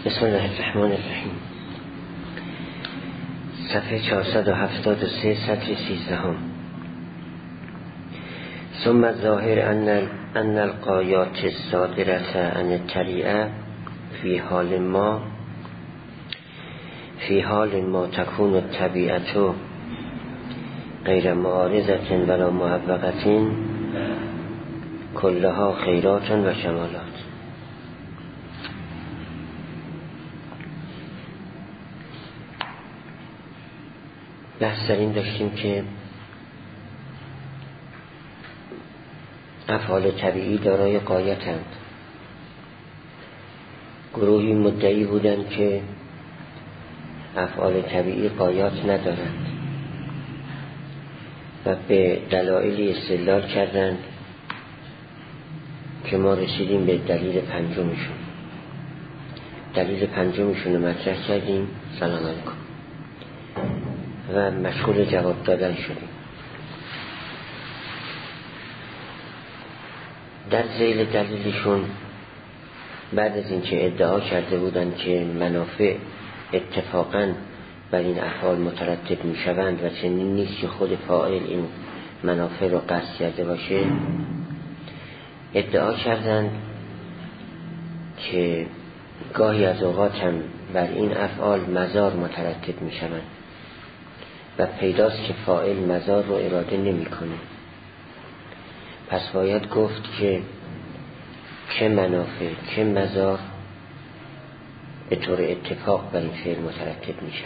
بسم الله الرحمن الرحیم. صفحه 473 سطر 13. ثم الظاهر ان الغایات الصادرة عن الطریعه فی حال ما تكون الطبیعة غیر معارضة ولا معوقة كلها خیرات و شمالات. بحث در این داشتیم که افعال طبیعی دارای غایتند. گروهی مدعی بودند که افعال طبیعی غایات ندارند و به دلایلی استدلال کردند که ما رسیدیم به دلیل پنجمشون. دلیل پنجمشون رو مطرح کردیم. سلام علیکم. و مشغول جواب دادن شدیم. در ذیل دلیلشون بعد از اینکه ادعا کرده بودند که منافع اتفاقاً بر این افعال مترتب می شوند و چنین نیست که خود فاعل این منافع رو قصد کرده باشه، ادعا کردند که گاهی از اوقات هم بر این افعال مضار مترتب می شوند و پیداست که فاعل مضار رو اراده نمی کنه. پس باید گفت که چه منافع چه مضار به طور اتفاق بر این فعل مترتب میشن.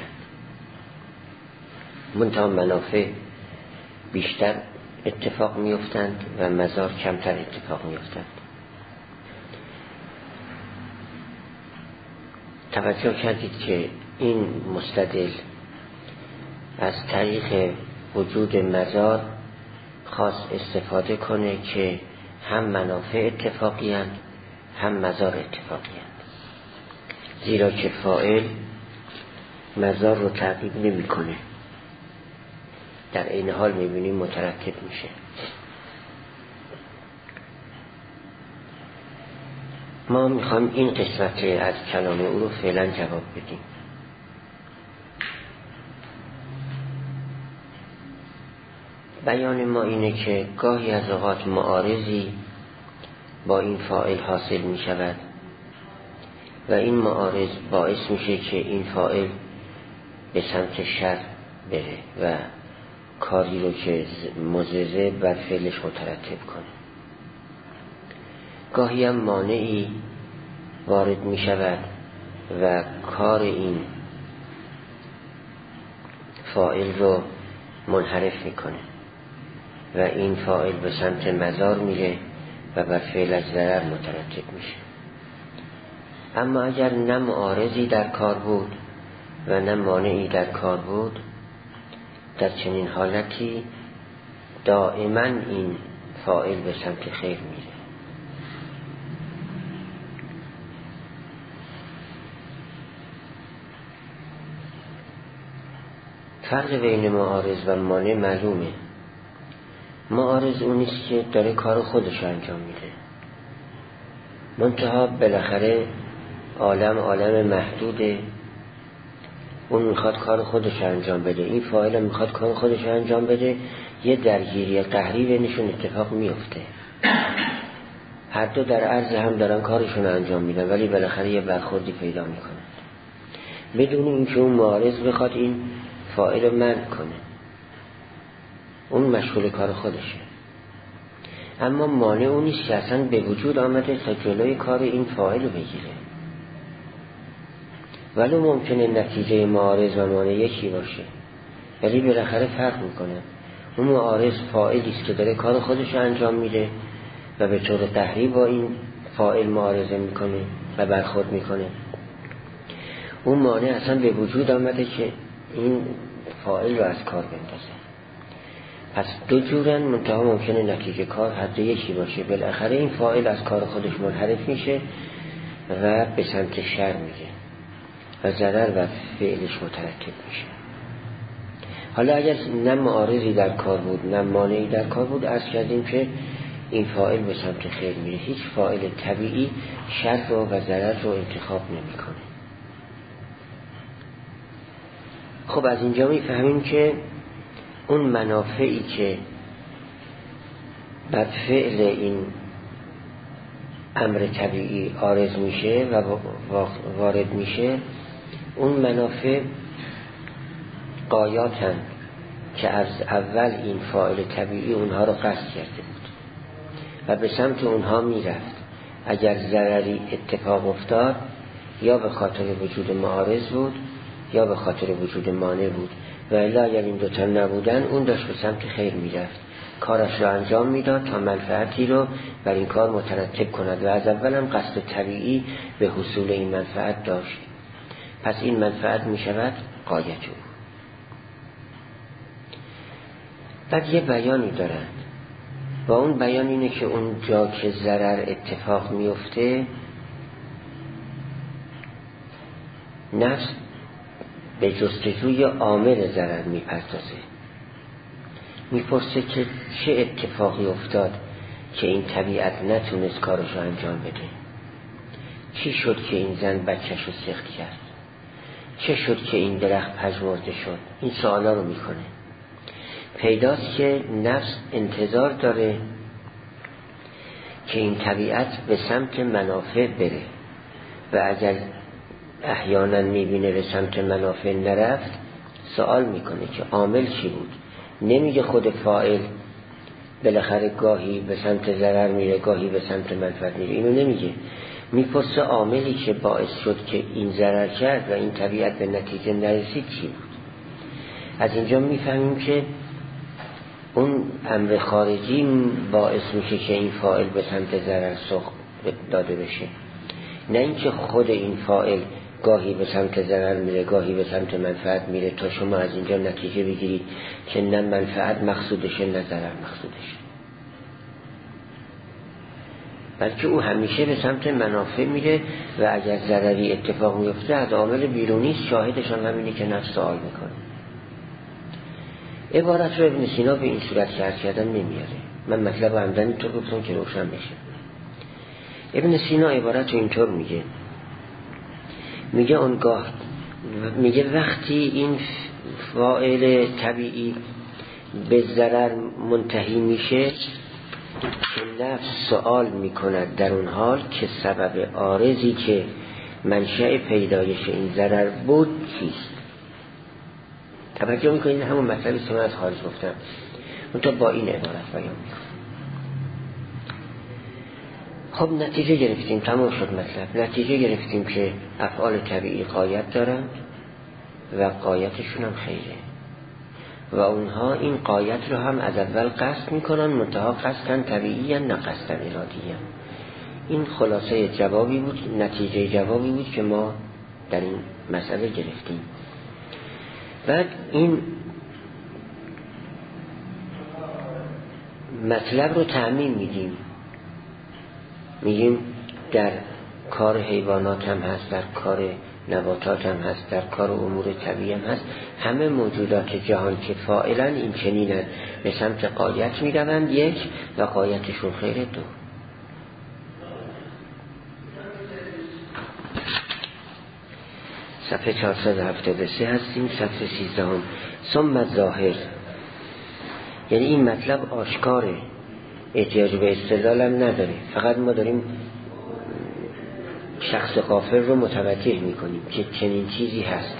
منتها منافع بیشتر اتفاق میافتند و مضار کمتر اتفاق میافتند. توجه کردید که این مستدل از طریق وجود مضار خواست استفاده کنه که هم منافع اتفاقی هستند هم مضار اتفاقی هستند، زیرا که فاعل مضار رو تعقیب نمی کنه، در این حال میبینیم مترتب میشه. ما میخوام این قسمت از کلام او رو فعلا جواب بدیم. بیان ما اینه که گاهی از اوقات معارضی با این فاعل حاصل می شود و این معارض باعث میشه که این فاعل به سمت شر بره و کاری رو که مضر بر فعلش مترتب کنه. گاهی هم مانعی وارد می شود و کار این فاعل رو منحرف میکنه و این فاعل به سمت مضار میره و بر فعل از ضرر مترتب میشه. اما اگر نه معارضی در کار بود و نه مانعی در کار بود، در چنین حالتی دائما این فاعل به سمت خیر میره. فرق بین معارض و مانع معلومه. معارض اون نیست که داره کار خودش رو انجام میده، منتها بالاخره عالم محدوده، اون میخواد کار خودش رو انجام بده، این فاعل میخواد کار خودش رو انجام بده، یه درگیری قهری بینشون اتفاق میفته. هر دو در عرض هم دارن کارشون رو انجام میدن ولی بالاخره یه برخوردی پیدا میکنن بدون اینکه اون معارض بخواد این فاعل رو منع کنه، اون مشغول کار خودشه. اما مانع اون نیست که اصلا به وجود آمده تا جلوی کار این فاعل رو بگیره. ولی ممکنه نتیجه معارض و مانع یکی باشه ولی بالاخره فرق میکنه. اون معارض فاعلی است که داره کار خودش رو انجام میده و به طور قهری با این فاعل معارضه میکنه و برخورد میکنه. اون مانع اصلا به وجود آمده که این فاعل رو از کار بندازه. پس دو جورن، منتها ممکنه نتیجه کار حد یکی باشه. بالاخره این فاعل از کار خودش منحرف میشه و به سمت شر میره و ضرر و فعلش مترتب میشه. حالا اگر نه معارضی در کار بود نه مانعی در کار بود، عرض کردیم که این فاعل به سمت خیر میره. هیچ فاعل طبیعی شر رو و ضرر رو انتخاب نمیکنه. خب از اینجا میفهمیم که اون منافعی که بعد فعل این امر طبیعی عارض میشه و وارد میشه، اون منافع قایاتن که از اول این فاعل طبیعی اونها رو قصد کرده بود و به سمت اونها میرفت. اگر ضرری اتفاق افتاد یا به خاطر وجود معارض بود یا به خاطر وجود مانع بود، و الا اگر این دوتا نبودن اون داشت به سمت خیر میرفت، کارش رو انجام میداد تا منفعتی رو بر این کار مترتب کند و از اول هم قصد طبیعی به حصول این منفعت داشت. پس این منفعت میشود غایت او. بعد یه بیانی دارند و اون بیان اینه که اون جا که ضرر اتفاق میفته، نفس به جستجوی عامل ضرر میپردازه، میپرسه که چه اتفاقی افتاد که این طبیعت نتونست کارش رو انجام بده؟ چی شد که این زن بچه‌ش رو سخت کرد؟ چه شد که این درخت پژمرده شد؟ این سوالا رو میکنه. پیداست که نفس انتظار داره که این طبیعت به سمت منافع بره و اگر احیانا میبینه به سمت منافع نرفت، سوال میکنه که عامل چی بود؟ نمیگه خود فاعل بالاخره گاهی به سمت ضرر میره گاهی به سمت منفعت میره، اینو نمیگه. میپرسه عاملی که باعث شد که این ضرر کرد و این طبیعت به نتیجه نرسید چی بود؟ از اینجا میفهمیم که اون امر خارجی باعث میشه که این فاعل به سمت ضرر سوق داده بشه، نه اینکه خود این فاعل گاهی به سمت ضرر میره گاهی به سمت منفعت میره تا شما از اینجا نتیجه بگیرید که نه منفعت مقصودشه نه ضرر مقصودشه، بلکه او همیشه به سمت منافع میره و اگر ضرری اتفاق میفته از عامل بیرونی، شاهدش هم همینه که نفس سوال میکنه. عبارت رو ابن سینا به این صورت که عرض کردم نمیاره، من مطلب عمدن اینطور گفتم که روشن بشه. ابن سینا عبارت رو اینطور میگه اونگاه، میگه وقتی این فاعل طبیعی به ضرر منتهی میشه، نفس سوال میکند در اون حال که سبب عارضی که منشأ پیدایش این ضرر بود چیست. توجه میکنید همون مطلبی که من از خارج گفتم، اون تا با این عبارت بیان میکنم. خب نتیجه گرفتیم، تمام شد مطلب. نتیجه گرفتیم که افعال طبیعی غایت دارند و غایتشون هم خیره و اونها این غایت رو هم از اول قصد میکنن، منتها قصدن طبیعی نه قصدن ارادی. این خلاصه جوابی بود، نتیجه جوابی بود که ما در این مسئله گرفتیم. بعد این مطلب رو تعمیم میگیم در کار حیوانات هم هست، در کار نباتات هم هست، در کار امور طبیعی هم هست. همه موجودات جهان که فاعلا این چنینن به سمت غایت میروند، یک، و غایتشون خیر، دو. صفحه 473 هستیم، صفحه 13. ثم ظاهر، یعنی این مطلب آشکاره، احتیاج به استدلال هم نداره، فقط ما داریم شخص غافل رو متوجه میکنیم که چنین چیزی هست.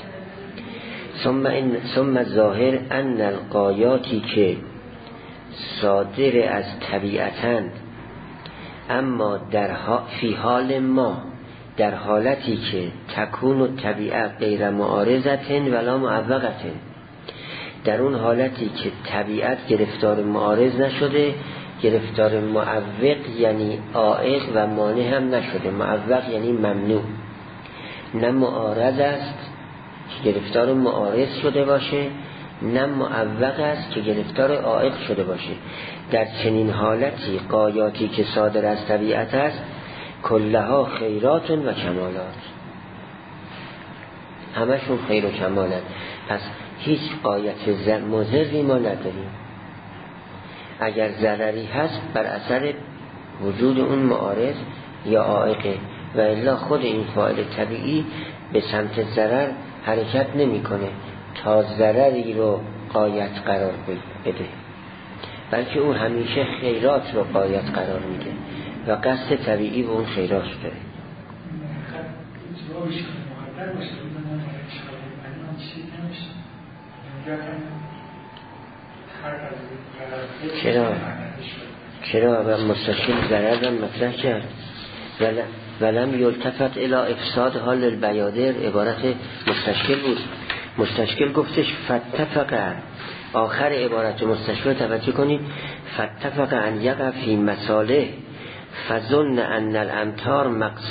ثم ظاهر ان الغایاتی که صادر از طبیعتن، اما فی حال ما، در حالتی که تکون و طبیعت غیر معارضتن ولا معوقتن، در اون حالتی که طبیعت گرفتار معارض نشده، گرفتار معوق یعنی عائق و مانع هم نشده. معوق یعنی ممنوع، نه معارض است که گرفتار معارض شده باشه، نه معوق است که گرفتار عائق شده باشه. در چنین حالتی غایاتی که صادر از طبیعت است کلها خیرات و کمالات، همشون خیر و کمالات. پس هیچ غایت مضری ما نداریم. اگر ضرری هست بر اثر وجود اون معارض یا عائقه، و الا خود این فاعل طبیعی به سمت ضرر حرکت نمیکنه، تا ضرری رو غایت قرار بده، بلکه او همیشه خیرات رو غایت قرار میده و قصد طبیعی به اون خیرات داره. چرا و مستشکل ضرر رو مطرح کرد ولم یلتفت الی افساد حال البیادر، عبارت مستشکل بود. مستشکل گفتش فاتفق، آخر عبارت مستشکل توجه کنید، فاتفق ان یقع فی مصالح فظن ان الامطار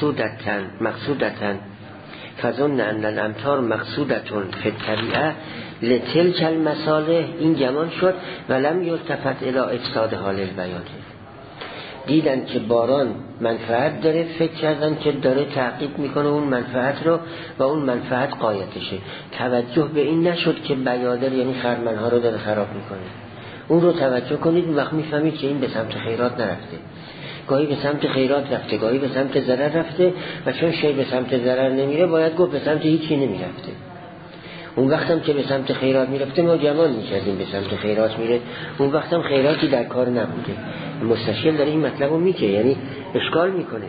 مقصودتون فی الطبیعه لتلک المصالح، این گمان شد ولم یلتفت الی افساد حال البیادر. دیدن که باران منفعت داره، فکر کردن که داره تعقیب میکنه اون منفعت رو و اون منفعت غایتشه. توجه به این نشد که بیادر یعنی خرمنها رو داره خراب میکنه. اون رو توجه کنید، اون وقت میفهمید که این به سمت خیرات نرفته، گاهی به سمت خیرات رفته، گاهی به سمت ضرر رفته، و چون شی به سمت ضرر نمیره باید گفت به سمت هیچی نمیرفته. اون وقتم که به سمت خیرات میرفته ما گمان میکردیم به سمت خیرات میره، اون وقتم خیراتی در کار نبوده. مستشکل داره این مطلب رو میگه، یعنی اشکال میکنه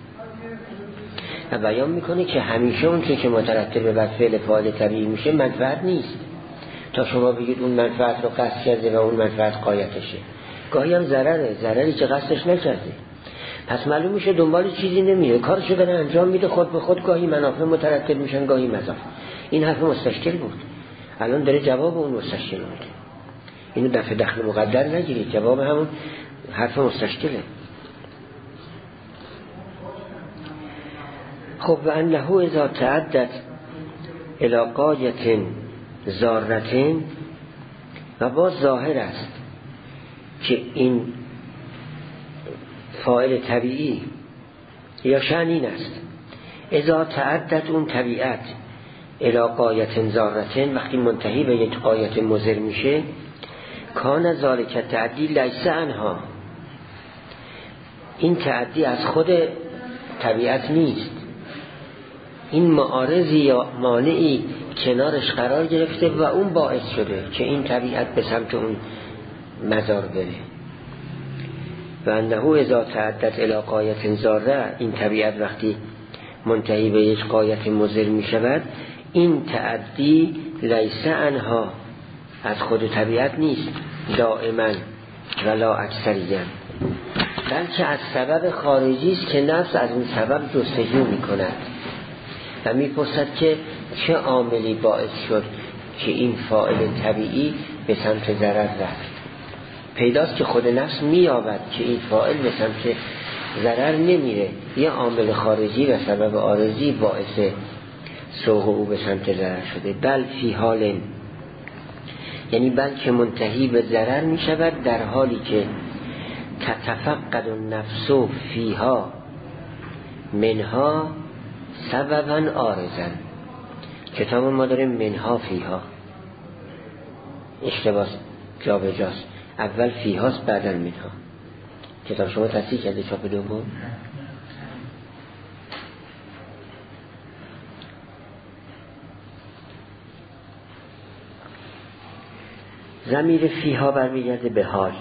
و بیان میکنه که همیشه اون که مترتب بر فعل فاعل طبیعی میشه منفعت نیست، تا شما بگید اون منفعت رو قصد کرده و اون منفعت غایتشه. گاهی هم ضرری که قصدش نکرده، پس معلوم میشه دنبال چیزی نمیره، کارشو داره انجام میده خود به خود، گاهی منافع مترتب میشن گاهی مضاف. این حرف مستشکل بود، الان داره جواب اون مستشکل میده. اینو دخل مقدر نگیرید، جواب همون حرف مستشکله. خب و انه اذا تعدد الی غایة ضارة، و باز ظاهر است که این فاعل طبیعی یا شأن این است، اذا تعدد اون طبیعت الی غایة ضارة، وقتی منتهی به یک غایت مضر میشه، کان ذالک تعدی لیس عنها، این تعدی از خود طبیعت نیست، این معارضی یا مانعی کنارش قرار گرفته و اون باعث شده که این طبیعت به سمت اون مزار بره. و انه اذا تعدد الی غایة ضاره، این طبیعت وقتی منتهی به یک غایت مضر می شود، این تعدی لیس عنها، از خود طبیعت نیست دائما ولا اکثریاً، بلکه از سبب خارجی است که نفس از اون سبب جستجو می کند و می پرسد که چه عاملی باعث شد که این فاعل طبیعی به سمت ضرر رفت. پیداست که خود نفس می یابد که این فاعل به سمت ضرر نمیره، یه عامل خارجی و سبب عارضی باعث سوق او به سمت ضرر شده. بل فی حال، یعنی بلکه منتهی به ضرر می شود در حالی که تتفقد النفس فیها منها سببا عارضا. کتاب ما داره منها فیها، اشتباه جا به جاست، اول فیهاست بعدن منها. کتاب شما تصحیح کرده چاپ دوم؟ ضمیر فیها برمیگرده به حال،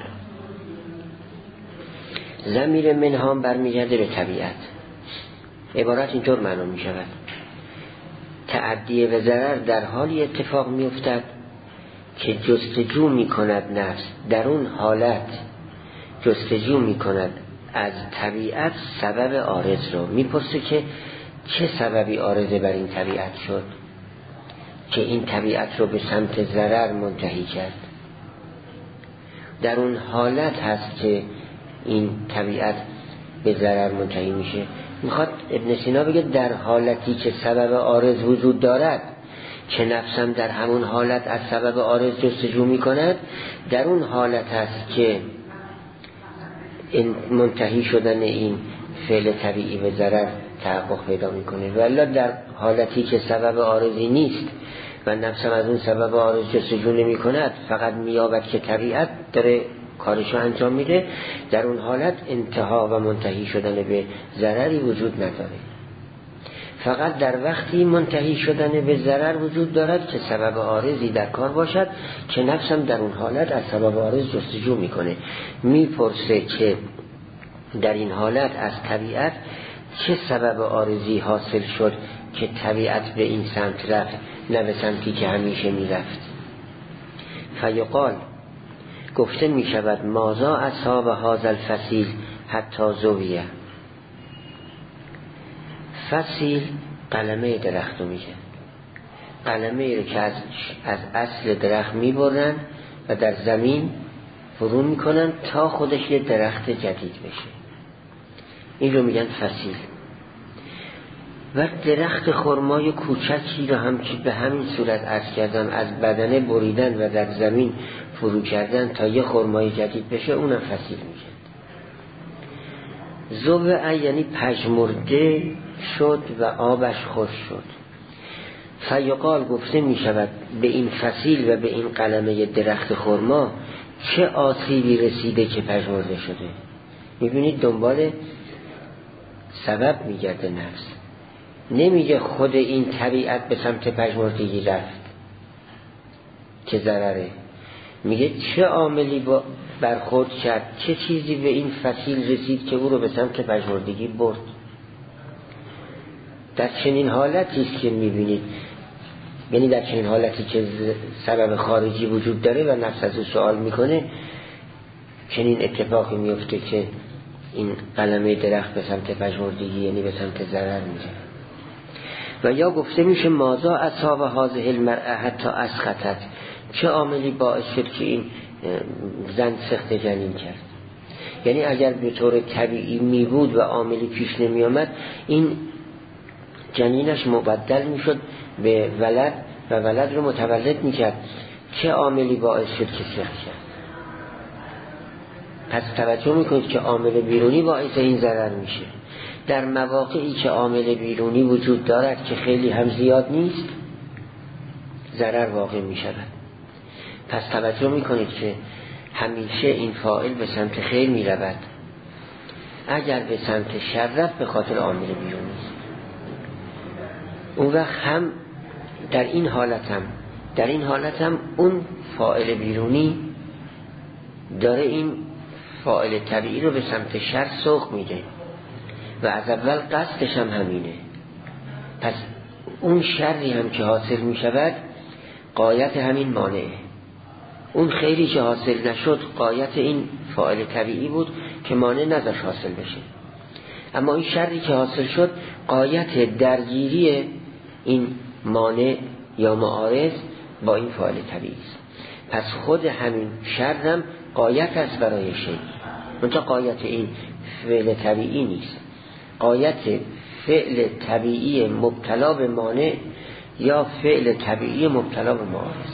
ضمیر منها برمیگرده به طبیعت. عبارت اینطور معنا می شود: تعدی و ضرر در حالی اتفاق می افتد که جستجو می کند نفس، در اون حالت جستجو می کند از طبیعت سبب عارض رو. می پرسه که چه سببی عارضه بر این طبیعت شد که این طبیعت رو به سمت ضرر منتهی کرد. در اون حالت هست که این طبیعت به ضرر منتهی میشه. میخواد ابن سینا بگه در حالتی که سبب عارض وجود دارد، که نفسم در همون حالت از سبب عارض جستجو میکند، در اون حالت هست که این منتهی شدن این فعل طبیعی به ضرر تحقق پیدا میکنه. ولی در حالتی که سبب عارضی نیست و نفسم از اون سبب عارض جستجو نمی کند، فقط میابد که طبیعت داره کارشو انجام میده، در اون حالت انتها و منتهی شدن به ضرری وجود نداره. فقط در وقتی منتهی شدن به ضرر وجود دارد که سبب عارضی در کار باشد که نفسم در اون حالت از سبب عارض جستجو میکنه، میپرسه که در این حالت از طبیعت چه سبب عارضی حاصل شد که طبیعت به این سمت رفت نه به سمتی که همیشه میرفت. فیقال گفته میشود ماذا اصاب هذا الفصیل حتی زویه. فصیل قلمه درخت رو میگه، قلمه رو که از اصل درخت میبرن و در زمین فرو میکنن تا خودش یه درخت جدید بشه، این رو میگن فصیل. و درخت خرمای کوچکی رو هم که به همین صورت عرض کردم از بدنه بریدن و در زمین فرو کردن تا یه خرمای جدید بشه، اونم فصیل میشه. زوبعه یعنی پژمرده شد و آبش خوش شد. فیقال گفته می شود به این فصیل و به این قلمه درخت خرما چه آسیبی رسیده که پژمرده شده. میبینید دنبال سبب میگرده نفس، نمیگه خود این طبیعت به سمت پژمردگی رفت که ضرره، میگه چه عاملی برخورد کرد، چه چیزی به این فصیل رسید که او رو به سمت پژمردگی برد. در چنین حالتی است که میبینید، یعنی در چنین حالتی که سبب خارجی وجود داره و نفس از او سوال میکنه، چنین اتفاقی میفته که این قلمه درخت به سمت پژمردگی یعنی به سمت ضرر میره. و یا گفته میشه ماذا اصاب هذه المرأة حتی اسقطت، چه عاملی باعث شد که این زن سخت جنین کرد. یعنی اگر به طور طبیعی می بود و عاملی پیش نمی آمد، این جنینش مبدل می شد به ولد و ولد رو متولد می کرد. چه عاملی باعث شد که سخت کرد؟ پس توجه می کنید که عامل بیرونی باعث این ضرر میشه. در مواقعی که عامل بیرونی وجود دارد که خیلی هم زیاد نیست، ضرر واقع می شود. پس توجه می کنید که همیشه این فاعل به سمت خیر می رود. اگر به سمت شر رفت به خاطر عامل بیرونی است. اون وقت هم در این حالت هم اون فاعل بیرونی داره این فاعل طبیعی رو به سمت شر سوق میده و از اول قصدش هم همینه. پس اون شری هم که حاصل می شود غایت همین مانعه. اون خیری که حاصل نشد غایت این فاعل طبیعی بود که مانع نذاشت حاصل بشه. اما این شری که حاصل شد غایت درگیری این مانع یا معارض با این فاعل طبیعی است. پس خود همین شر هم غایت است برای شی، منتها غایت این فعل طبیعی نیست. غایت فعل طبیعی مبتلا به مانع یا فعل طبیعی مبتلا به معارض.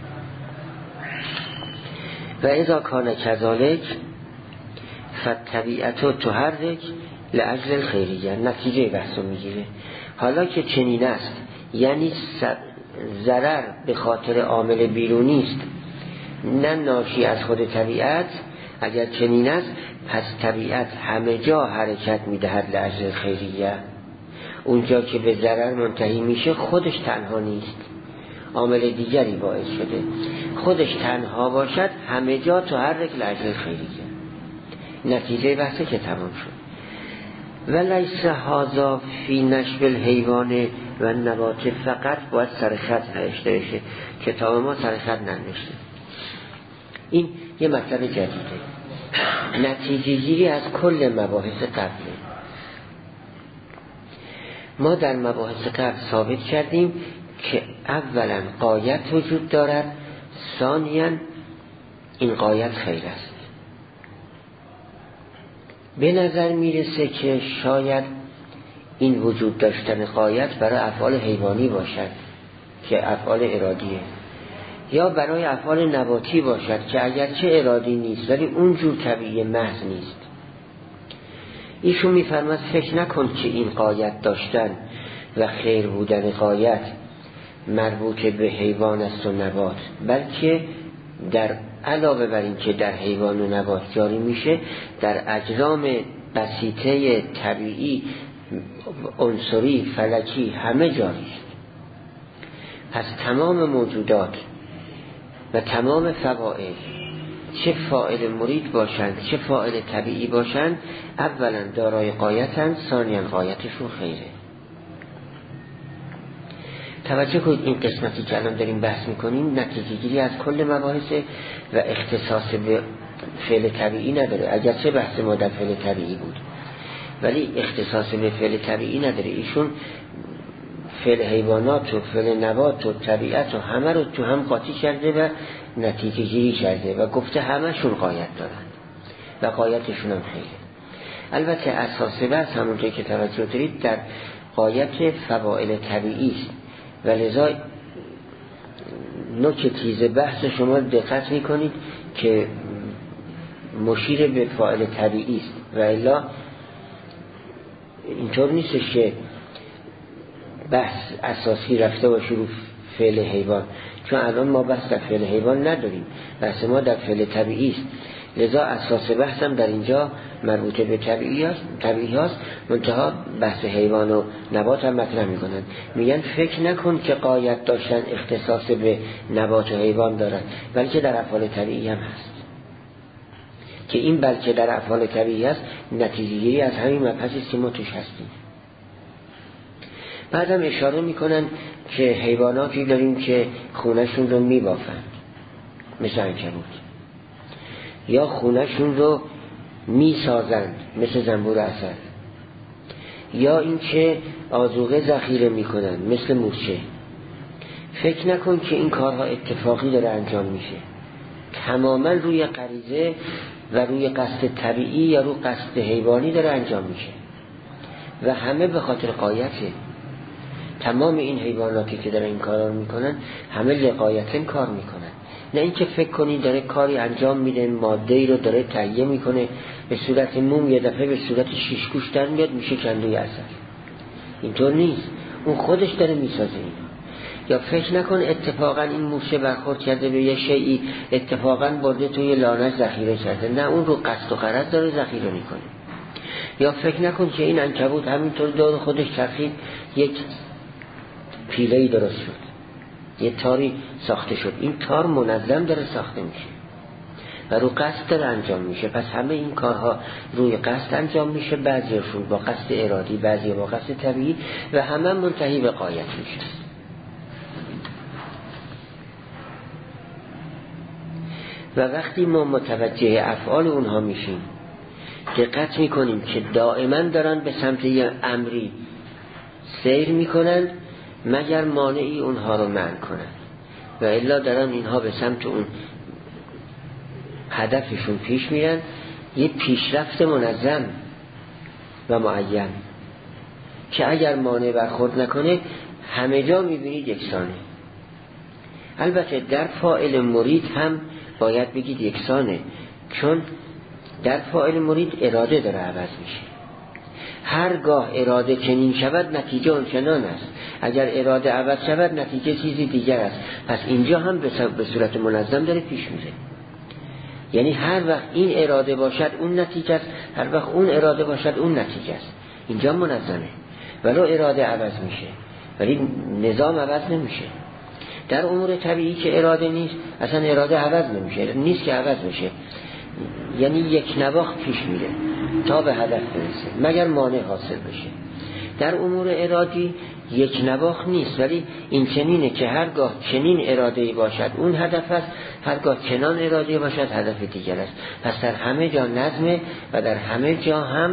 و اذا کان کذالک فالطبیعت تحرک لاجل الخیریه. نتیجه بحثو میگیره. حالا که چنین است، یعنی ضرر به خاطر عامل بیرونی است نه ناشی از خود طبیعت، اگر چنین است پس طبیعت همه جا حرکت میدهد لاجل خیریه. اونجا که به ضرر منتهی میشه خودش تنها نیست، عامل دیگری باعث شده. خودش تنها باشد همه جا تحرک لاجل خیریه. نتیجه بحثه که تمام شد. ولیس هذا فی نشب الحیوان و نبات، فقط باید سر خط نوشته بشه. کتاب ما سر خط ننوشته. این یه مطلب جدیده، نتیجه گیری از کل مباحث قبله. ما در مباحث قبل ثابت کردیم که اولا غایت وجود دارد، ثانیاً این غایت خیر است. به نظر میرسه که شاید این وجود داشتن غایت برای افعال حیوانی باشد که افعال ارادیه، یا برای افعال نباتی باشد که اگرچه ارادی نیست ولی اونجور طبیعی محض نیست. ایشون میفرماد فکر نکن که این غایت داشتن و خیر بودن غایت مربوط به حیوان است و نبات، بلکه در علاوه بر این که در حیوان و نبات جاری میشه، در اجرام بسیطه طبیعی عنصری، فلکی، همه جاری است. پس تمام موجودات و تمام فواعل، چه فاعل مرید باشند چه فاعل طبیعی باشند، اولا دارای غایتند، ثانیاً غایتشون خیره. توجه کنید این قسمتی که الان داریم بحث میکنیم نتیجه گیری از کل مباحث و اختصاص به فعل طبیعی نداره. اگرچه بحث ما در فعل طبیعی بود ولی اختصاص به فعل طبیعی نداره. ایشون فعل حیوانات و فعل نبات و طبیعت و همه رو تو هم قاطی کرده و نتیجه گیری کرده و گفته همشون غایت دارن و غایتشون هم خیره. البته اساس بحث همونطور که توجه دارید در غایت فواعل طبیعی است و لذا نوک تیز بحث شما دقت میکنید که مشیر به فاعل طبیعی است و الا اینطور نیستش که بحث اساسی رفته باشه رو فعل حیوان، چون الان ما بحث در فعل حیوان نداریم، بحث ما در فعل طبیعی است. لذا اساس بحثم در اینجا مربوطه به طبیعی هاست. منتها بحث حیوان و نبات هم مطرح میکنن، میگن فکر نکن که غایت داشتن اختصاص به نبات و حیوان دارن، بلکه در افعال طبیعی هم هست. که این بلکه در افعال طبیعی هست نتیجه گیری از همین مبحثی که ما توش هستیم. بعدم اشاره میکنن که حیواناتی داریم که خونشون رو میبافند مثل عنکبوت، یا خونشون رو میسازند مثل زنبور عسل، یا این که آذوقه ذخیره میکنن مثل مورچه. فکر نکن که این کارها اتفاقی داره انجام میشه، تماما روی غریزه و روی قصد طبیعی یا روی قصد حیوانی داره انجام میشه و همه به خاطر غایته. تمام این حیواناتی که داره این کارا رو میکنن همه لغایتن کار میکنن، نه اینکه فکر کنی داره کاری انجام میده ماده‌ای رو داره تهیه میکنه به صورت موم، یه دفعه به صورت شیشگوش در میاد میشه کندوی عسل. اینطور نیست، اون خودش داره میسازه اینو. یا فکر نکن اتفاقا این موشه برخورد کرده به یه شیئی اتفاقا برده توی لانش ذخیره کرده، نه اون رو قصد و غرض داره ذخیره میکنه. یا فکر نکن که این عنکبوت همینطور دور خودش چرخید یک پیله‌ای درست شد، یه تاری ساخته شد. این تار منظم داره ساخته میشه و رو قصد داره انجام میشه. پس همه این کارها روی قصد انجام میشه، بعضیشون با قصد ارادی، بعضی با قصد طبیعی و همه منتهی به غایت میشه. و وقتی ما متوجه افعال اونها میشیم دقت میکنیم که دائما دارن به سمت یه امری سیر میکنن مگر مانعی اونها رو منع کنن، و الا دارن اینها به سمت اون هدفشون پیش میرن، یه پیشرفت منظم و معین که اگر مانع برخورد نکنه همه جا میبینید یکسانه. البته در فاعل مرید هم باید بگید یکسانه، چون در فاعل مرید اراده داره عوض میشه. هرگاه اراده چنین شود نتیجه اون چنان است، اگر اراده عوض شود نتیجه چیزی دیگر است. پس اینجا هم به صورت منظم داره پیش میره، یعنی هر وقت این اراده باشد اون نتیجه است، هر وقت اون اراده باشد اون نتیجه است. اینجا منظمه، ولو اراده عوض میشه ولی نظام عوض نمیشه. در امور طبیعی که اراده نیست اصلا اراده عوض نمیشه، نیست که عوض بشه، یعنی یک نواخت پیش میره تا به هدف برسه مگر مانع حاصل بشه. در امور ارادی یک نواخت نیست، ولی این چنینه که هرگاه چنین اراده‌ای باشد اون هدف است، هرگاه چنان اراده‌ای باشد هدف دیگر است. پس در همه جا نظمه و در همه جا هم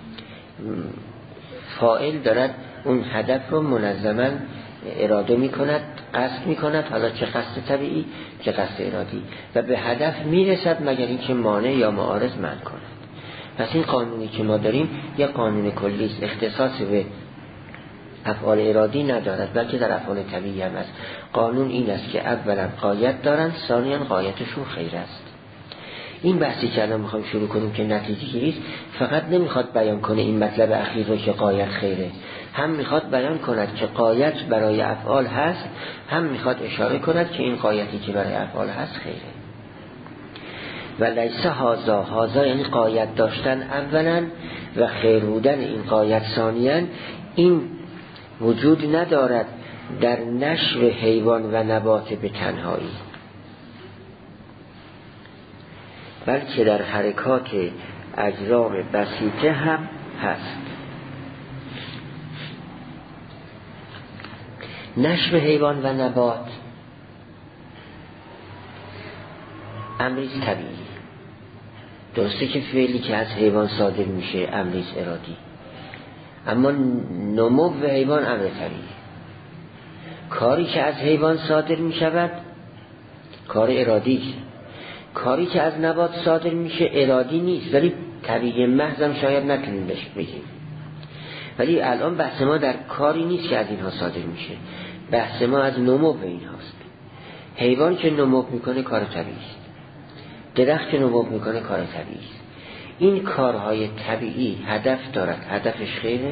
فاعل دارد اون هدف رو منظما اراده میکند، قصد میکند، حالا چه قصد طبیعی چه قصد ارادی، و به هدف میرسد مگر اینکه مانع یا معارض منع کند. پس این قانونی که ما داریم یه قانون کلی است، اختصاص به افعال ارادی ندارد بلکه در افعال طبیعی هم است. قانون این است که اولا غایت دارند، ثانیاً غایتشون خیر است. این بحثی که الان میخوایم شروع کنیم که نتیجه گیری است، فقط نمیخواد بیان کنه این مطلب اخیر رو که غایت خیره، هم میخواد بیان کند که غایت برای افعال هست، هم میخواد اشاره کند که این غایتی که برای افعال هست خیره. و لیس هازا یعنی غایت داشتن اولا، و خیر بودن این غایت ثانیاً این وجود ندارد در نشو حیوان و نبات به تنهایی، بلکه در حرکات اجرام بسیطه هم هست. نشو حیوان و نبات امریز طبیعی، درسته که فعلی که از حیوان صادر میشه امریز ارادی، اما نمو حیوان امر طبیعی. کاری که از حیوان صادر میشود کار ارادی است، کاری که از نبات صادر میشه ارادی نیست، ولی طبیعی محضم شاید نتونیم بهش بگیم. ولی الان بحث ما در کاری نیست که از اینها صادر میشه، بحث ما از نمو این هاست. حیوان که نمو میکنه کار طبیعی است، درخت که نمو میکنه کار طبیعی است. این کارهای طبیعی هدف دارد، هدفش خیره.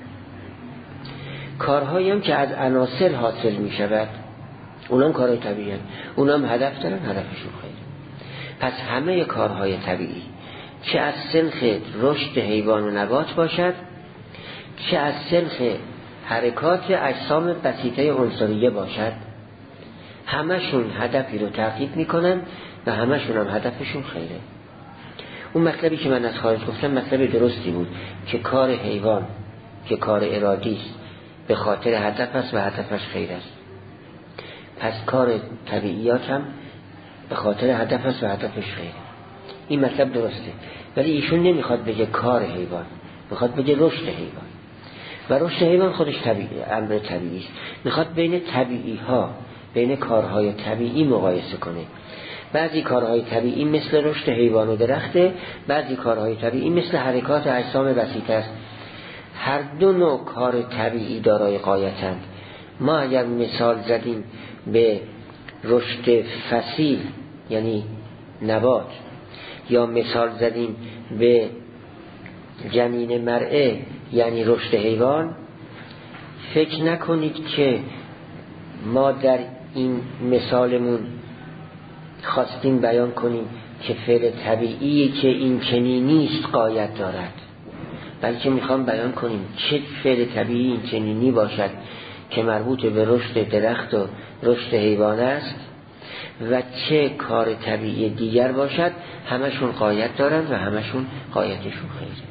کارهایی هم که از عناصر حاصل میشود اونم کارهای طبیعی هست، اونم هدف دارن، هدفشون خیره. پس همه کارهای طبیعی چه از سنخ رشد حیوان و نبات باشد، چه از سنخ حرکات اجسام بسیطه عنصریه باشد، همشون هدفی رو تحقیق میکنن و همشون هم هدفشون خیره. اون مطلبی که من از خارج گفتم مطلب درستی بود که کار حیوان که کار ارادی است به خاطر هدف است و هدفش خیر است، پس کار طبیعیات هم به خاطر هدف است و هدفش خیره. این مطلب درسته، ولی ایشون نمیخواد بگه کار حیوان، میخواد بگه رشد حیوان، و رشد حیوان خودش طبیعی، امر طبیعی است. میخواد بین طبیعی ها، بین کارهای طبیعی مقایسه کنه. بعضی کارهای طبیعی مثل رشد حیوان و درخته، بعضی کارهای طبیعی مثل حرکات اجسام بسیطه است. هر دو نوع کار طبیعی دارای غایتند. ما اگر مثال زدیم به رشد فصیل یعنی نبات، یا مثال زدیم به جنین مرعه یعنی رشد حیوان، فکر نکنید که ما در این مثالمون خواستیم بیان کنیم که فعل طبیعی که این چنین نیست غایت دارد، بلکه میخوام بیان کنیم چه فعل طبیعی این چنینی باشد که مربوط به رشد درخت و رشد حیوان است و چه کار طبیعی دیگر باشد، همشون غایت دارند و همشون غایتشون خیره.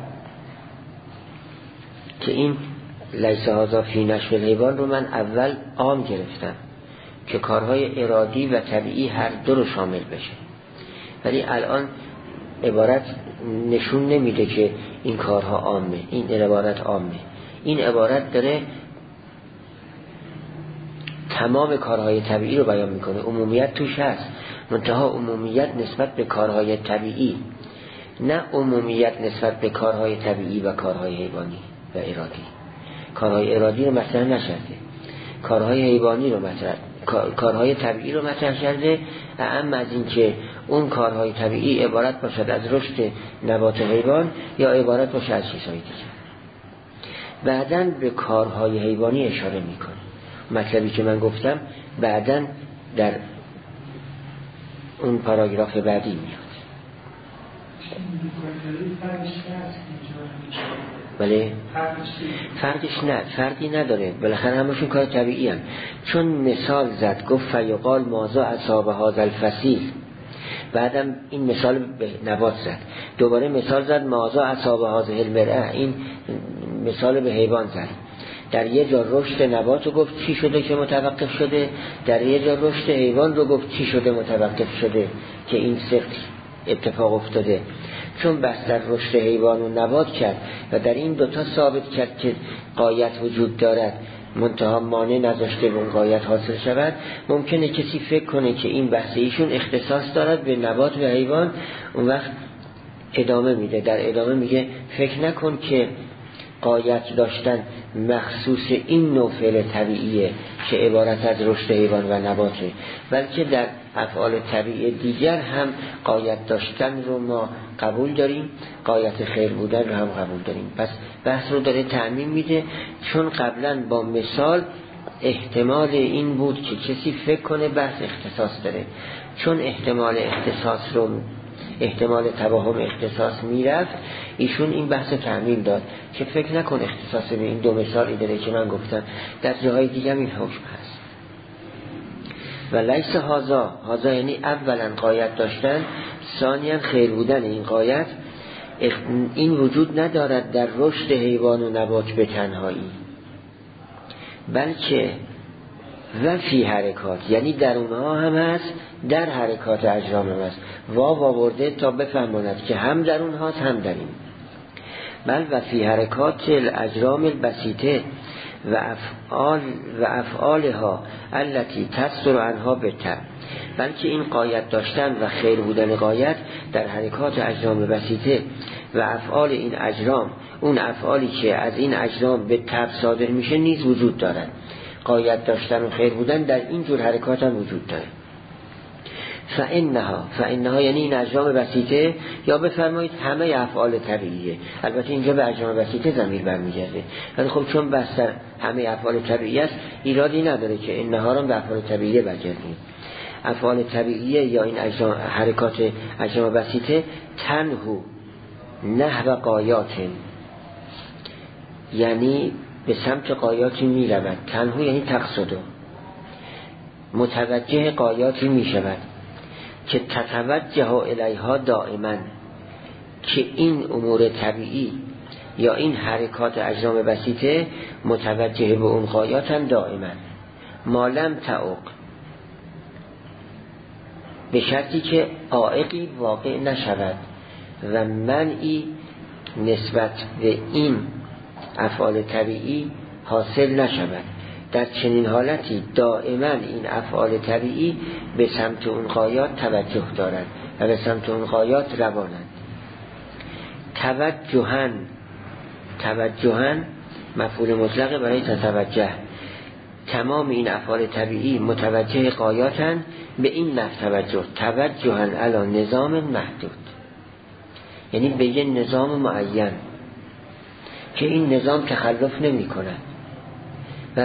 که این لیس هذا فی نشو الحیوان رو من اول عام گرفتم که کارهای ارادی و طبیعی هر دو رو شامل بشه، ولی الان عبارت نشون نمیده که این کارها عامه، این عبارت عامه. این عبارت داره تمام کارهای طبیعی رو بیان میکنه، عمومیت توش هست، منتها عمومیت نسبت به کارهای طبیعی، نه عمومیت نسبت به کارهای طبیعی و کارهای حیوانی و ارادی. کارهای ارادی رو مطرح نشده، کارهای حیوانی رو مطرح، کارهای طبیعی رو مطرح کرده. اما از این که اون کارهای طبیعی عبارت باشد از رشد نبات حیوان یا عبارت باشد از چیزهای دیگه. بعداً به کارهای حیوانی اشاره میکنه. مطلبی که من گفتم بعداً در اون پاراگراف بعدی میاد. بله فرقش نه، فرقی نداره، بالاخره همشون کار طبیعی هم. چون مثال زد گفت فیقال مازا اصحاب هذا الفصیل، بعدم این مثال به نبات زد، دوباره مثال زد مازا اصحاب هذه المرأة، این مثال به حیوان زد. در یه جا رشد نبات رو گفت چی شده که متوقف شده، در یه جا رشد حیوان رو گفت چی شده متوقف شده که این سخت اتفاق افتاده. چون بحث در رشد حیوان و نبات کرد و در این دوتا ثابت کرد که غایت وجود دارد، منتها مانع نذاشته به اون غایت حاصل شود، ممکنه کسی فکر کنه که این بحث ایشون اختصاص دارد به نبات و حیوان. اون وقت ادامه میده، در ادامه میگه فکر نکن که غایت داشتن مخصوص این نوع فعل طبیعیه که عبارت از رشد حیوان و نباته، بلکه در افعال طبیعی دیگر هم غایت داشتن رو ما قبول داریم، غایت خیر بودن رو هم قبول داریم. پس بحث رو داره تعمیم میده، چون قبلا با مثال احتمال این بود که کسی فکر کنه بحث اختصاص داره. چون احتمال اختصاص رو احتمال توهم اختصاص میرفت، ایشون این بحث تعمیل داد که فکر نکن اختصاص به این 2 مثالی داره که من گفتم، در جاهای دیگه این حکم هست. و لیس هازا یعنی اولا غایت داشتن، ثانیا خیر بودن این غایت، این وجود ندارد در رشد حیوان و نبات به تنهایی، بلکه و فی حرکات، یعنی در اونها هم هست، در حرکات اجرام هم هست. واو آورده تا بفهماند که هم در اونهاست هم در این. بل و فی حرکات الاجرام البسیطه و افعالها التي تصدر عنها بتر، بلکه این غایت داشتن و خیر بودن غایت در حرکات اجرام بسیطه و افعال این اجرام، اون افعالی که از این اجرام به تب صادر میشه نیز وجود دارد. غایت داشتن و خیر بودن در این جور حرکات هم وجود داره. فانها یعنی این اجرام بسیطه، یا بفرمایید همه افعال طبیعیه. البته اینجا به اجرام بسیطه ضمیر برمیگرده، ولی خب چون بستر همه افعال طبیعی است ایرادی نداره که اینها را به افعال طبیعیه برگردیم. افعال طبیعیه یا این اجرام، حرکات اجرام بسیطه، تنهو نحو قایات، یعنی به سمت قایاتی می رود. تنهو یعنی تقصدو، متوجه قایاتی می شود که تتوجه الیها دائما، که این امور طبیعی یا این حرکات اجرام بسیطه متوجه به اون قایات هم دائما، مالم تعق، به شرطی که عائقی واقع نشود و منعی نسبت به این افعال طبیعی حاصل نشود. در چنین حالتی دائما این افعال طبیعی به سمت اون غایات توجه دارند و به سمت اون غایات روانند. توجهن مفعول مطلق برای تتوجه، تمام این افعال طبیعی متوجه غایاتن به این نفع توجهن علی نظام محدود، یعنی به یه نظام معین که این نظام تخلف نمی کند و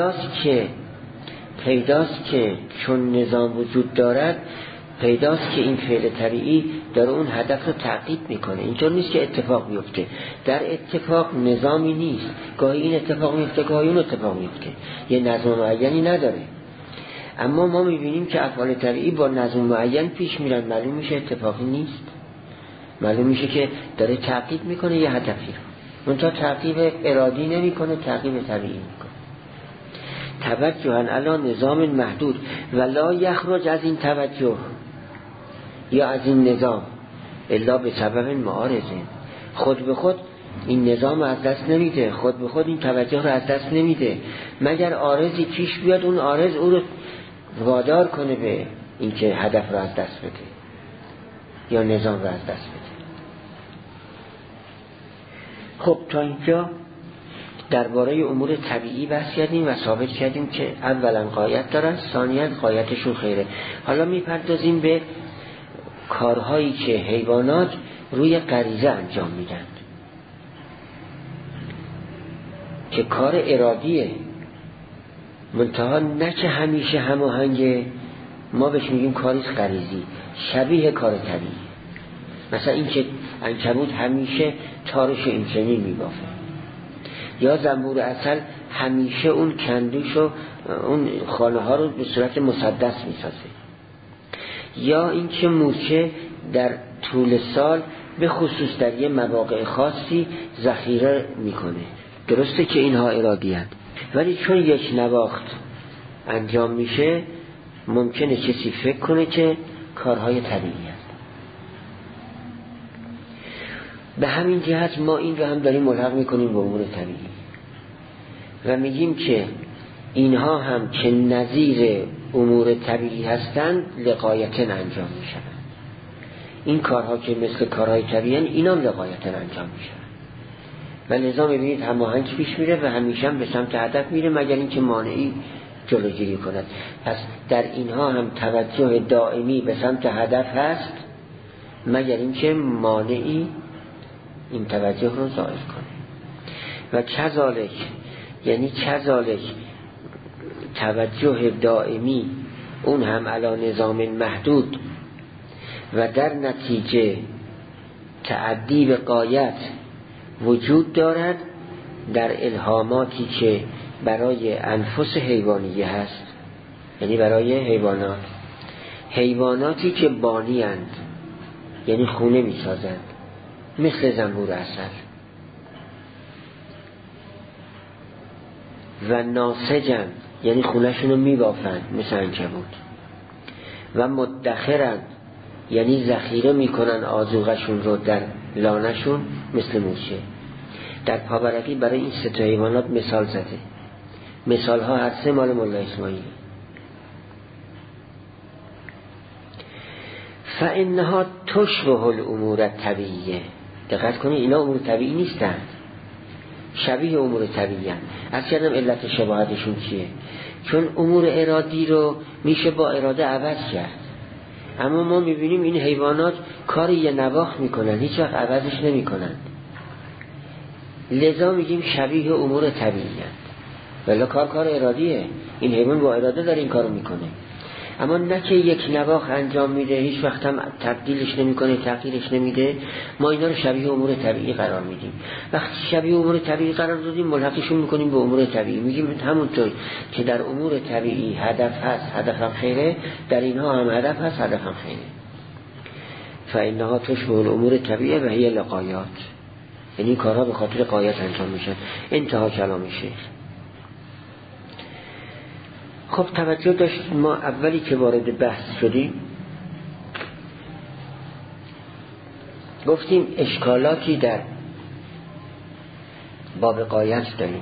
پیداست که چون نظام وجود دارد، پیداست که این فعل طبیعی داره اون هدف رو تعقیب میکنه. اینطور نیست که اتفاق بیفته، در اتفاق نظامی نیست، گاهی این اتفاق میفته گاهی اون اتفاق میفته، یه نظم معینی نداره. اما ما میبینیم که افعال طبیعی با نظم معین پیش میرن، معلوم میشه اتفاقی نیست، معلوم میشه که داره تعقیب میکنه یه هدفی رو، اون تا تعقیب ارادی نمیکنه، تعقیب طبیعی میکنه. توجهن علی نظام محدود و لا یخرج از این توجه یا از این نظام الا به سبب معارضه، خود به خود این نظام از دست نمیده، خود به خود این توجه رو از دست نمیده، مگر عارضی پیش بیاد اون عارض او رو وادار کنه به اینکه هدف رو از دست بده یا نظام رو از دست بده. خب تا اینجا درباره امور طبیعی بحث کردیم و ثابت کردیم که اولا غایت دارن، ثانیاً غایتشون خیره. حالا میپردازیم به کارهایی که حیوانات روی غریزه انجام میدن که کار ارادیه، منتها نه که همیشه هماهنگه، ما بهش میگیم کاری غریزی، شبیه کار طبیعی. مثلا این که عنکبوت همیشه تارش اینچنین میبافه، یا زنبور عسل همیشه اون کندوش و اون خانه ها رو به صورت مسدس میسازه، یا این که مورچه در طول سال به خصوص در یه مواقع خاصی ذخیره میکنه. درسته که اینها ارادی هست، ولی چون یک نواخت انجام میشه ممکنه کسی فکر کنه که کارهای طبیعی هست. به همین جهت ما این رو هم داریم ملحق میکنیم به امور طبیعی و میگیم که اینها هم که نظیر امور طبیعی هستند لغایتن انجام میشن. این کارها که مثل کارهای طبیعی هستند اینا هم لغایتن انجام میشن و لذا میبینید هماهنگ پیش میره و همیشه هم به سمت هدف میره، مگر اینکه مانعی جلوگیری کند. پس در اینها هم توجه دائمی به سمت هدف هست، مگر اینکه مانعی این توجه رو ضایع کنه. و کذالک، یعنی کذالک توجه دائمی اون هم علی نظام محدود و در نتیجه تعدی به غایت وجود دارد در الهاماتی که برای انفس حیوانیه هست، یعنی برای حیواناتی که بانی اند، یعنی خونه می سازند، مثل زنبور عسل، و ناسجند، یعنی خونه‌شون رو می بافند مثل عنکبوت، و مدخرند، یعنی ذخیره می کنن آذوقه‌شون رو در لانه‌شون مثل موشه. در پاورقی برای این سه تا حیوانات مثال زده. مثال ها هر سه مال مولا اسماعیل. فانها تشبه الامور الطبیعیه. دقت کنید اینا امور طبیعی نیستند، شبیه امور طبیعی هستند. از کردم علت شباهتشون چیه؟ چون امور ارادی رو میشه با اراده عوض کرد، اما ما میبینیم این حیوانات کاری یه نواخت میکنن، هیچ وقت عوضش نمیکنن، لذا میگیم شبیه امور طبیعی هست. ولی کار ارادیه، این حیوان با اراده داره این کارو میکنه، اما نه که یک نواخت انجام میده، هیچ وقت هم تبدیلش نمیکنه، تغییرش نمیده. ما اینا رو شبیه امور طبیعی قرار میدیم. وقتی شبیه امور طبیعی قرار دادیم ملحقشون میکنیم به امور طبیعی، میگیم همونطور که در امور طبیعی هدف هست، هدفم خیره، در اینها هم هدف هست، هدفم خیره. فانها تشبه الامور طبیعیه و هی لغایات، یعنی این کارها به خاطر غایت انجام میشن. انتها کلام شیخ. خب توجه داشت، ما اولی که وارد بحث شدیم گفتیم اشکالاتی در باب غایت داریم.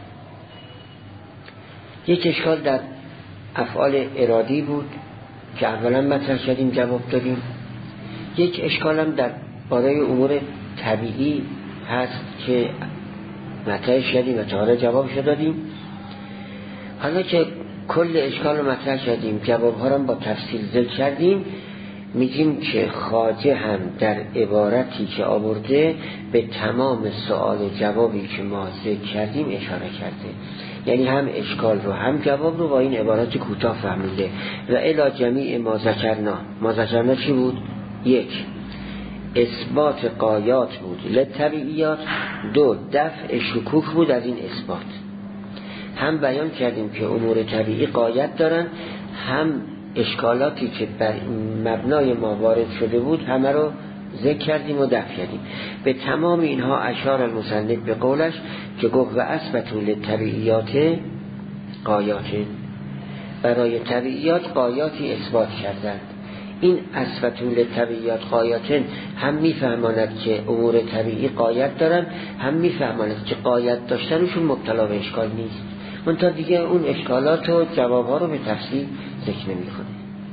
یک اشکال در افعال ارادی بود که اولا مطرح کردیم، جواب دادیم. یک اشکال هم در باره امور طبیعی هست که مطرح کردیم و تا حالا جوابش دادیم. حالا که کل اشکال رو مطرح کردیم، جوابها رو با تفصیل ذکر کردیم، میگیم که خواجه هم در عبارتی که آورده به تمام سوال جوابی که ما ذکر کردیم اشاره کرده، یعنی هم اشکال رو هم جواب رو با این عبارت کوتاه فهمیده. و الی جمیع ما ذکرنا چی بود؟ یک، اثبات غایات بود لطبیعیات. دو، دفع شکوک بود از این اثبات. هم بیان کردیم که امور طبیعی غایت دارن، هم اشکالاتی که بر مبنای ما وارد شده بود همه رو ذکر کردیم و دفع کردیم. به تمام اینها اشار المصنف به قولش که گفت و اثبتوا للطبیعیات غایات، برای طبیعیات غایاتی اثبات کردند. این اثبتوا للطبیعیات غایات هم میفهماند که امور طبیعی غایت دارن، هم میفهماند که غایت داشتنشون مبتلا به اشکال نیست. منتها دیگه اون اشکالات و جوابها رو به تفصیل ذکر نمی‌کنه.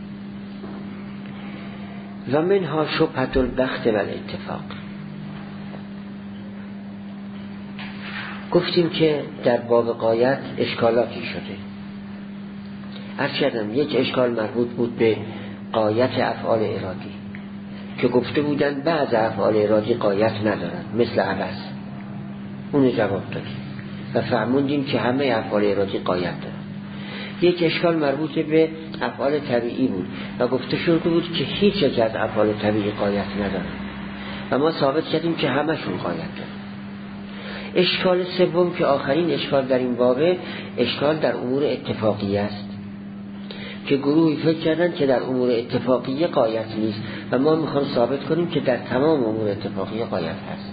و منها شبهة البخت و الاتفاق. گفتیم که در باب غایت اشکالاتی شده. عرض کردم یک اشکال مربوط بود به غایت افعال ارادی که گفته بودن بعض افعال ارادی غایت ندارن، مثل عبس. اون جواب دادیم و فهموندیم که همه افعال ارادی غایت دارن. یک اشکال مربوط به افعال طبیعی بود و گفته شده بود که هیچ یک از افعال طبیعی غایت ندارن و ما ثابت کردیم که همشون غایت دارن. اشکال سوم که آخرین اشکال در این بابه، اشکال در امور اتفاقی است که گروهی فکر کردن که در امور اتفاقی غایت نیست و ما میخوام ثابت کنیم که در تمام امور اتفاقی غایت هست.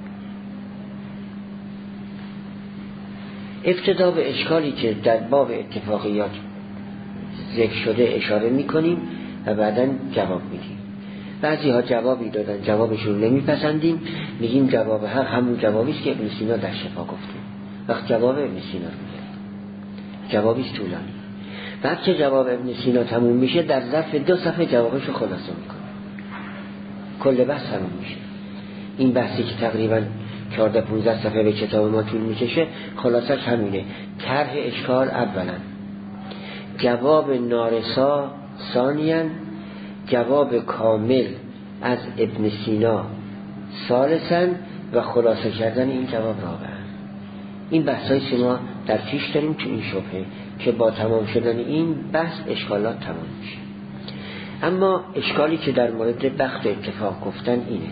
ابتدا به اشکالی که در باب اتفاقیات ذکر شده اشاره میکنیم و بعداً جواب میدیم. بعضی ها جوابی دادن، جوابشون نمیپسندیم، میگیم جواب همون جوابیست که ابن سینا در شفا گفته. وقت جواب ابن سینا رو میگیم، جوابیست طولانی. بعد که جواب ابن سینا تموم میشه در ظرف 2 صفحه جوابش رو خلاصه میکنه، کل بحث تموم میشه. این بحثی که تقریبا 14-15 صفحه به کتاب ما طول میکشه خلاصش همینه. طرح اشکال اولا، جواب نارسا ثانیاً، جواب کامل از ابن سینا ثالثاً و خلاصه کردن این جواب رابعاً. این بحثای ما در پیش داریم تو این شبهه که با تمام شدن این بحث اشکالات تمام میشه. اما اشکالی که در مورد بخت اتفاق گفتن اینه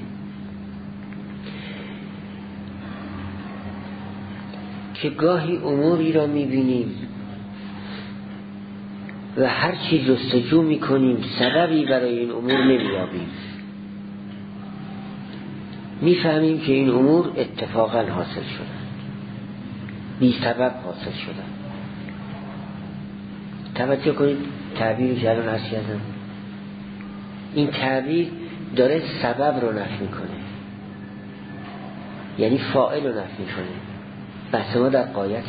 که گاهی اموری را میبینیم و هر چی جستجو میکنیم سببی برای این امور نمیابیم، میفهمیم که این امور اتفاقا حاصل شدن، بی سبب حاصل شدن. توجه کنید تعبیری که الان عرض کردم، این تعبیر داره سبب رو نفی میکنه، یعنی فاعل رو نفی میکنه. بحث ما در قایته.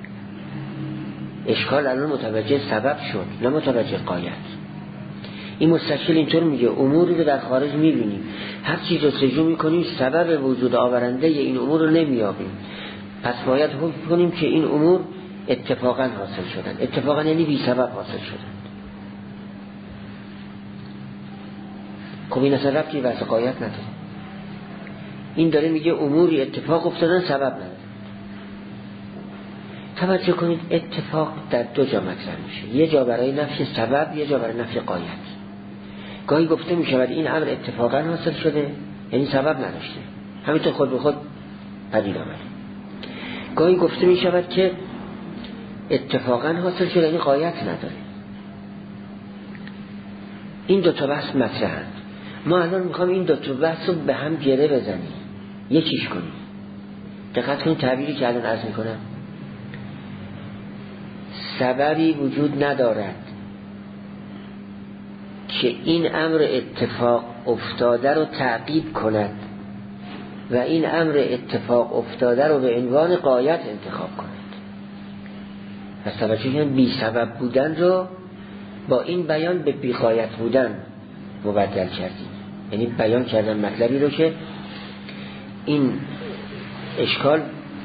اشکال الان متوجه سبب شد نه متوجه قایت. این مستشکل اینطور میگه اموری رو در خارج میبینیم، هر چیز جستجو میکنیم سبب وجود آورنده این امور رو نمیابیم، پس باید حکم کنیم که این امور اتفاقا حاصل شدن. اتفاقا یعنی بی سبب حاصل شدن. خب این اصلا ربطی به قایت نداره. این داره میگه اموری اتفاق افتادن سبب نداره. توجه کنید اتفاق در دو جا مطرح میشه، یه جا برای نفی سبب، یه جا برای نفی قایت. گاهی گفته میشود این امر اتفاقا حاصل شده، یعنی سبب نداشته، همینطور خود به خود پدید آمده. گاهی گفته میشود که اتفاقا حاصل شده، یعنی قایت نداره. این دو تا بحث مطرحند. ما الان میخوام این دو تا بحث رو به هم گره بزنیم، یکیش کنیم. دقت کنید تعبیری که الان عرض میکنم، سببی وجود ندارد که این امر اتفاق افتاده رو تعقیب کند و این امر اتفاق افتاده رو به عنوان غایت انتخاب کند. پس توجه کنید بی سبب بودن رو با این بیان به بی غایت بودن مبدل کردیم، یعنی بیان کردن مطلبی رو که این اشکال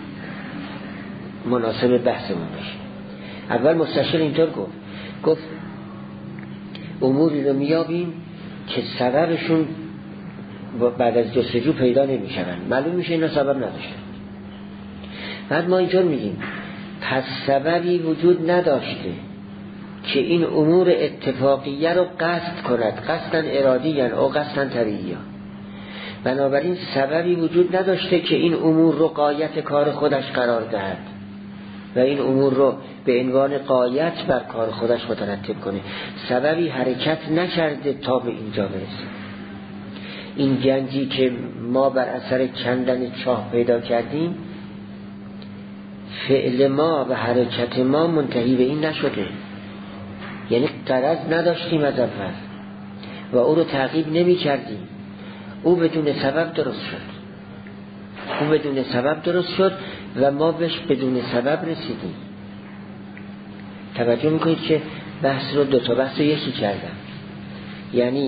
مناسب بحثمون بشه. اول مستشار اینطور گفت اموری رو میابیم که سببشون بعد از جستجو پیدا نمیشن، معلوم میشه اینا سبب نداشتن. بعد ما اینطور میگیم پس سببی وجود نداشته که این امور اتفاقیه رو قصد کند، قصداً ارادیاً او قصداً طبیعیاً. بنابراین سببی وجود نداشته که این امور رو غایت کار خودش قرار دهد و این امور رو به عنوان غایت بر کار خودش مترتب کنه. سببی حرکت نکرده تا به اینجا برسه. این گنجی که ما بر اثر کندن چاه پیدا کردیم، فعل ما و حرکت ما منتهی به این نشده، یعنی غرض نداشتیم از اول و او رو تعقیب نمی کردیم. او بدون سبب درست شد و ما بهش بدون سبب رسیدیم. توجه میکنید که بحث رو دو تا بحث رو یکی کردم، یعنی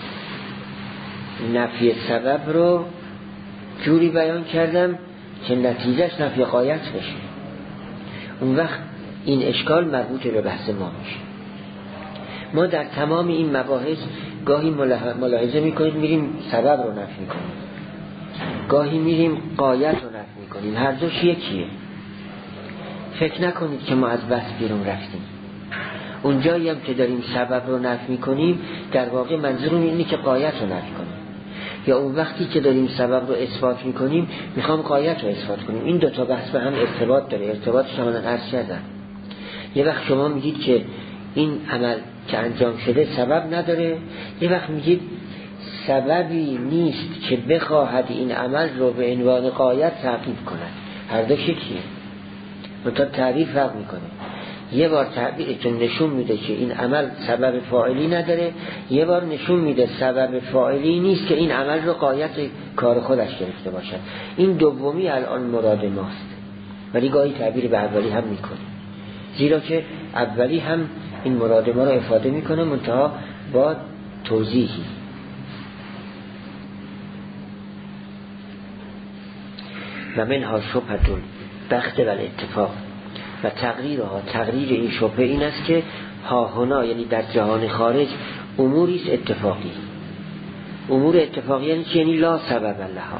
نفی سبب رو جوری بیان کردم که نتیجهش نفی غایت بشه. اون وقت این اشکال مربوط به بحث ما میشه. ما در تمام این مباحث گاهی ملاحظه میکنید میریم سبب رو نفی میکنیم، گاهی میریم غایت رو نفی میکنیم، هر دوش یکیه. فکر نکنید که ما از بحث بیرون رفتیم. اونجایی هم که داریم سبب رو نفی میکنیم در واقع منظورم اینه که غایت رو نفی کنیم، یا اون وقتی که داریم سبب رو اثبات میکنیم میخوام غایت رو اثبات کنیم. این دوتا بحث به هم ارتباط داره، ارتباطش هم عرض کردم. یه وقت شما میگید که این عمل که انجام شده سبب نداره، یه وقت میگید سببی نیست که بخواهد این عمل رو به عنوان غایت تعقیب کند. هر دو یکیه، منتها تعریف فرق میکنه. یه بار تعبیرتون نشون میده که این عمل سبب فاعلی نداره، یه بار نشون میده سبب فاعلی نیست که این عمل رو غایت کار خودش گرفته باشد. این دومی الان مراد ماست، ولی گاهی تعبیر به اولی هم میکنه، زیرا که اولی هم این مراد ما رو افاده میکنه منتها با توضیحی. و منها شبهتون بخت و اتفاق و تقریر این شبهه این است که ها هنا، یعنی در جهان خارج، اموریست اتفاقی. امور اتفاقی یعنی چی؟ یعنی لا سبب لها،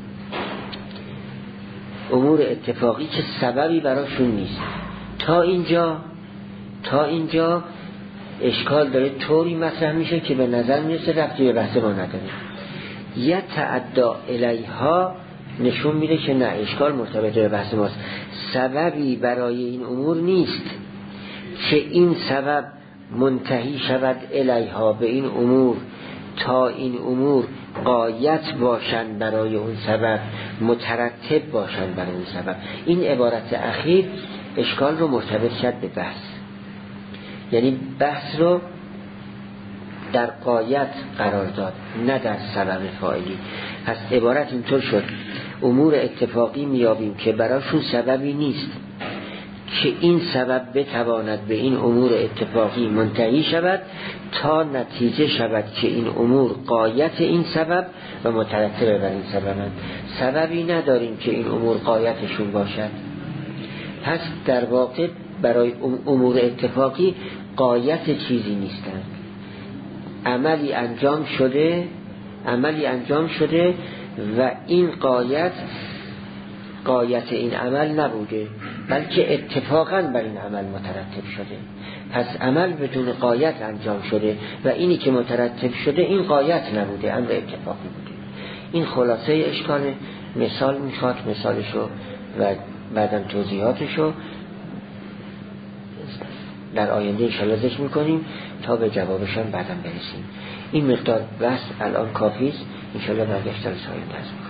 امور اتفاقی که سببی براشون نیست. تا اینجا اشکال داره طوری مطرح میشه که به نظر میرسه ربطی به بحث ما نداره. یتعدی الیها نشون میده که نه، اشکال مرتبط به بحث ماست. سببی برای این امور نیست که این سبب منتهی شود الیها، به این امور، تا این امور غایت باشند برای اون سبب، مترتب باشند برای اون سبب. این عبارت اخیر اشکال رو مرتبط کرد به بحث، یعنی بحث رو در غایت قرار داد نه در سبب فاعلی. پس عبارت اینطور شد: امور اتفاقی میابیم که براشون سببی نیست که این سبب بتواند به این امور اتفاقی منتهی شود تا نتیجه شود که این امور غایت این سبب و مترتب بر این سببند. سببی نداریم که این امور غایتشون باشد. پس در واقع برای امور اتفاقی غایت چیزی نیستند. عملی انجام شده و این غایت این عمل نبوده، بلکه اتفاقا بر این عمل مترتب شده. پس عمل بدون غایت انجام شده و اینی که مترتب شده این غایت نبوده، امر اتفاقی بوده. این خلاصه اشکال. مثال میخواد، مثالشو و بعدم توضیحاتشو در آینده انشاءالله ذکر میکنیم تا به جوابشان بعدم برسیم. این مقدار بس الان کافیست، انشاءالله برگشتن سایه هست.